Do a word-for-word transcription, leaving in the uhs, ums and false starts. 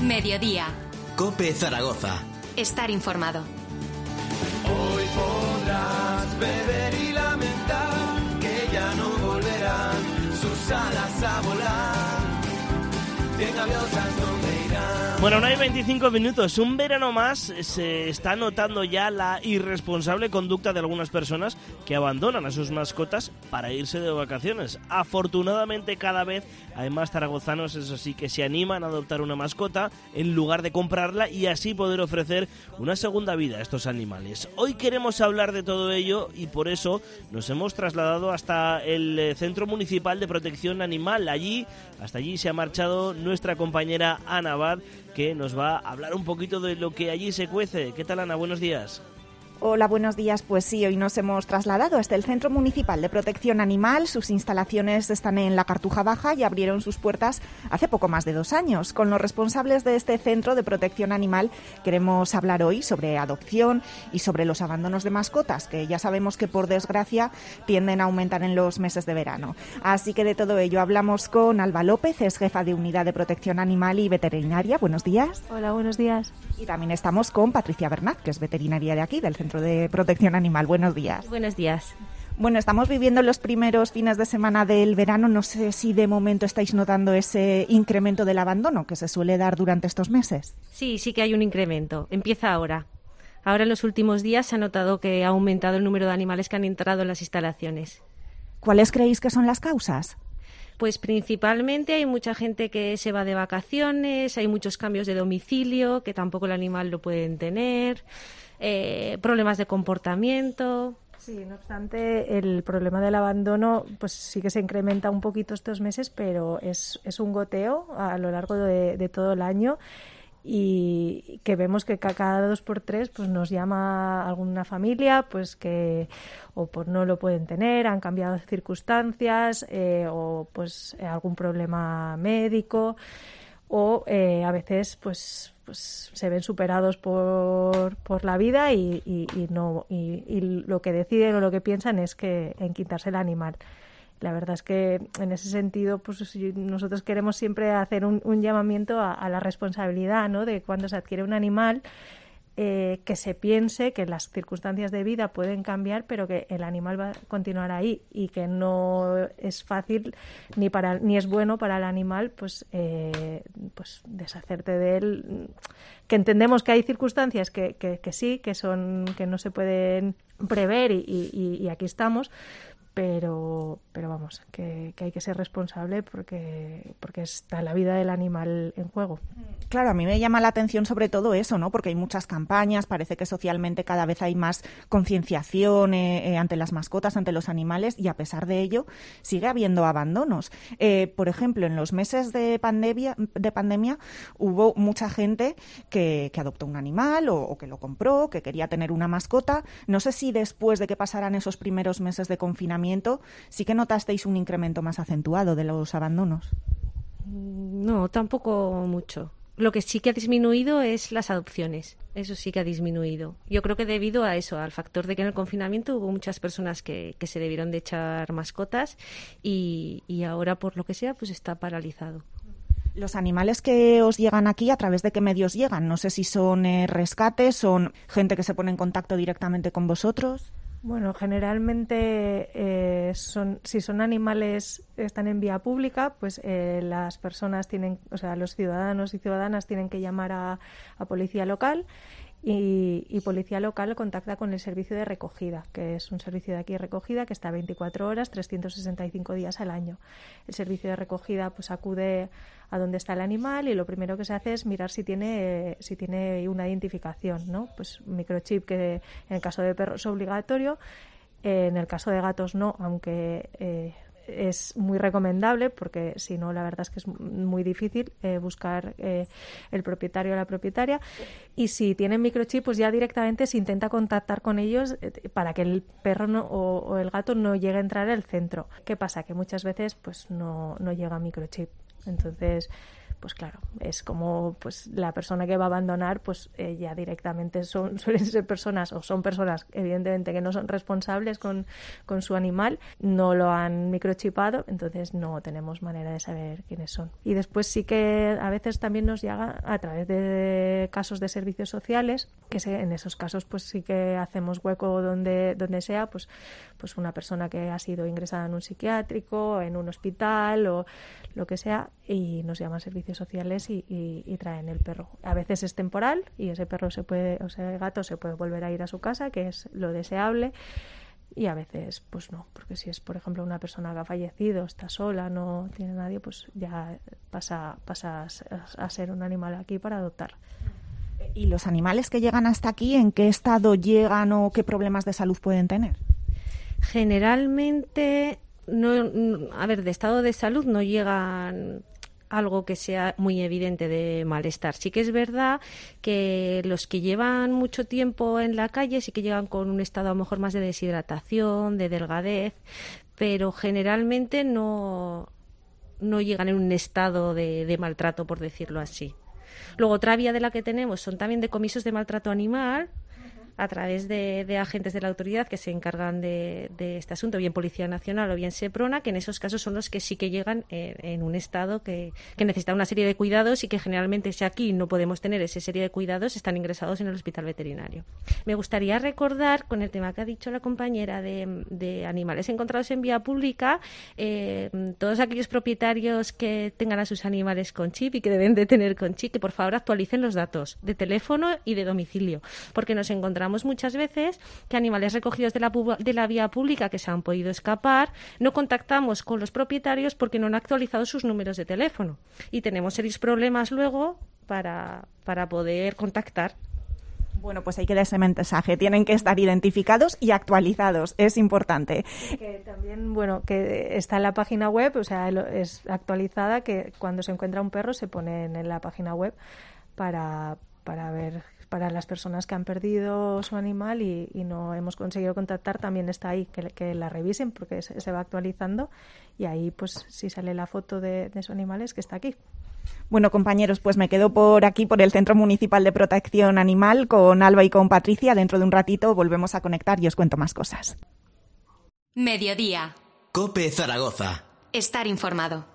Mediodía. COPE Zaragoza. Estar informado. Hoy podrás beber y lamentar que ya no volverán sus alas a volar. Bien gaviosas donde irán. Bueno, no hay veinticinco minutos. Un verano más se está notando ya la irresponsable conducta de algunas personas que abandonan a sus mascotas para irse de vacaciones. Afortunadamente cada vez hay más zaragozanos, eso sí, que se animan a adoptar una mascota en lugar de comprarla y así poder ofrecer una segunda vida a estos animales. Hoy queremos hablar de todo ello y por eso nos hemos trasladado hasta el Centro Municipal de Protección Animal. Allí, hasta allí se ha marchado nuestra compañera Ana Abad, que nos va a hablar un poquito de lo que allí se cuece. ¿Qué tal, Ana? Buenos días. Hola, buenos días. Pues sí, hoy nos hemos trasladado hasta el Centro Municipal de Protección Animal. Sus instalaciones están en la Cartuja Baja y abrieron sus puertas hace poco más de dos años. Con los responsables de este Centro de Protección Animal queremos hablar hoy sobre adopción y sobre los abandonos de mascotas, que ya sabemos que por desgracia tienden a aumentar en los meses de verano. Así que de todo ello hablamos con Alba López, es jefa de Unidad de Protección Animal y Veterinaria. Buenos días. Hola, buenos días. Y también estamos con Patricia Bernat, que es veterinaria de aquí, del Centro de Protección Animal. Buenos días. Buenos días. Bueno, estamos viviendo los primeros fines de semana del verano. No sé si de momento estáis notando ese incremento del abandono que se suele dar durante estos meses. Sí, sí que hay un incremento. Empieza ahora. Ahora en los últimos días se ha notado que ha aumentado el número de animales que han entrado en las instalaciones. ¿Cuáles creéis que son las causas? Pues principalmente hay mucha gente que se va de vacaciones, hay muchos cambios de domicilio, que tampoco el animal lo pueden tener, eh, problemas de comportamiento. Sí, no obstante, el problema del abandono pues sí que se incrementa un poquito estos meses, pero es, es un goteo a lo largo de, de todo el año. Y que vemos que cada dos por tres pues nos llama alguna familia pues que o pues no lo pueden tener, han cambiado de circunstancias eh, o pues algún problema médico o eh, a veces pues pues se ven superados por, por la vida y, y, y no y, y lo que deciden o lo que piensan es que en quitarse el animal. La verdad es que en ese sentido pues nosotros queremos siempre hacer un, un llamamiento a, a la responsabilidad, ¿no? De cuando se adquiere un animal, eh, que se piense que las circunstancias de vida pueden cambiar, pero que el animal va a continuar ahí y que no es fácil ni para ni es bueno para el animal pues, eh, pues deshacerte de él. Que entendemos que hay circunstancias que, que, que sí, que son que no se pueden prever y, y, y aquí estamos. Pero, pero vamos, que, que hay que ser responsable porque, porque está la vida del animal en juego. Claro, a mí me llama la atención sobre todo eso, ¿no? Porque hay muchas campañas, parece que socialmente cada vez hay más concienciación eh, eh, ante las mascotas, ante los animales, y a pesar de ello sigue habiendo abandonos. Eh, por ejemplo, en los meses de pandemia, de pandemia hubo mucha gente que, que adoptó un animal o, o que lo compró, que quería tener una mascota. No sé si después de que pasaran esos primeros meses de confinamiento sí que notasteis un incremento más acentuado de los abandonos. No, tampoco mucho. Lo que sí que ha disminuido es las adopciones. Eso sí que ha disminuido. Yo creo que debido a eso, al factor de que en el confinamiento hubo muchas personas que, que se debieron de echar mascotas y, y ahora, por lo que sea, pues está paralizado. Los animales que os llegan aquí, ¿a través de qué medios llegan? No sé si son eh, rescates, son gente que se pone en contacto directamente con vosotros. Bueno, generalmente eh, son, si son animales que están en vía pública, pues eh, las personas tienen, o sea, los ciudadanos y ciudadanas tienen que llamar a, a policía local y, y policía local contacta con el servicio de recogida, que es un servicio de aquí de recogida que está veinticuatro horas, trescientos sesenta y cinco días al año. El servicio de recogida pues acude a donde está el animal y lo primero que se hace es mirar si tiene si tiene una identificación, ¿no? Pues microchip, que en el caso de perros es obligatorio, eh, en el caso de gatos no, aunque eh, es muy recomendable porque si no la verdad es que es muy difícil eh, buscar eh, el propietario o la propietaria, y si tienen microchip pues ya directamente se intenta contactar con ellos eh, para que el perro no, o, o el gato no llegue a entrar al centro. ¿Qué pasa? Que muchas veces pues no, no llega microchip. Entonces, pues claro, es como pues la persona que va a abandonar, pues eh, ya directamente son suelen ser personas, o son personas evidentemente que no son responsables con, con su animal, no lo han microchipado, entonces no tenemos manera de saber quiénes son. Y después sí que a veces también nos llega a través de casos de servicios sociales, que se, en esos casos pues sí que hacemos hueco donde, donde sea, pues, pues una persona que ha sido ingresada en un psiquiátrico, en un hospital o lo que sea, y nos llaman servicios sociales y, y, y traen el perro. A veces es temporal y ese perro se puede, o sea, el gato se puede volver a ir a su casa, que es lo deseable, y a veces pues no, porque si es por ejemplo una persona que ha fallecido, está sola, no tiene nadie, pues ya pasa, pasa a ser un animal aquí para adoptar. ¿Y los animales que llegan hasta aquí, en qué estado llegan o qué problemas de salud pueden tener? Generalmente, no, a ver, de estado de salud no llegan algo que sea muy evidente de malestar. Sí que es verdad que los que llevan mucho tiempo en la calle sí que llegan con un estado a lo mejor más de deshidratación, de delgadez, pero generalmente no, no llegan en un estado de, de maltrato, por decirlo así. Luego, otra vía de la que tenemos son también decomisos de maltrato animal, a través de, de agentes de la autoridad que se encargan de, de este asunto, bien Policía Nacional o bien Seprona, que en esos casos son los que sí que llegan en, en un estado que, que necesita una serie de cuidados y que generalmente, si aquí no podemos tener esa serie de cuidados, están ingresados en el hospital veterinario. Me gustaría recordar, con el tema que ha dicho la compañera de, de animales encontrados en vía pública, eh, todos aquellos propietarios que tengan a sus animales con chip y que deben de tener con chip, que por favor actualicen los datos de teléfono y de domicilio, porque nos encontramos muchas veces que animales recogidos de la, de la vía pública que se han podido escapar, no contactamos con los propietarios porque no han actualizado sus números de teléfono y tenemos serios problemas luego para, para poder contactar. Bueno, pues hay que dar ese mensaje. Tienen que estar identificados y actualizados. Es importante. Que también, bueno, que está en la página web, o sea, es actualizada, que cuando se encuentra un perro se pone en la página web para, para ver, para las personas que han perdido su animal y, y no hemos conseguido contactar, también está ahí, que, que la revisen porque se, se va actualizando y ahí, pues, si sale la foto de, de su animal es que está aquí. Bueno, compañeros, pues me quedo por aquí, por el Centro Municipal de Protección Animal, con Alba y con Patricia. Dentro de un ratito volvemos a conectar y os cuento más cosas. Mediodía. COPE Zaragoza. Estar informado.